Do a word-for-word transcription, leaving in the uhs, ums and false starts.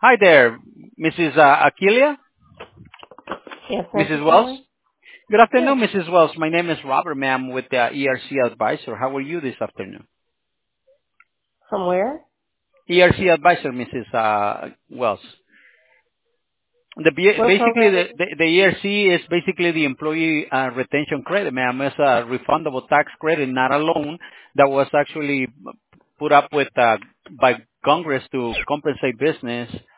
Hi there, Missus Uh, Aquilia, Yes, thank you, Missus Wells. calling. Good Yes, afternoon, Missus Wells. My name is Robert, ma'am, with the E R C Advisor. How are you this afternoon? from where? E R C Advisor, Missus Uh, Wells. The, ba- What basically, program the, is it? the, the E R C is basically the employee uh, retention credit, ma'am. It's a refundable tax credit, not a loan that was actually put up with uh, by Congress to compensate business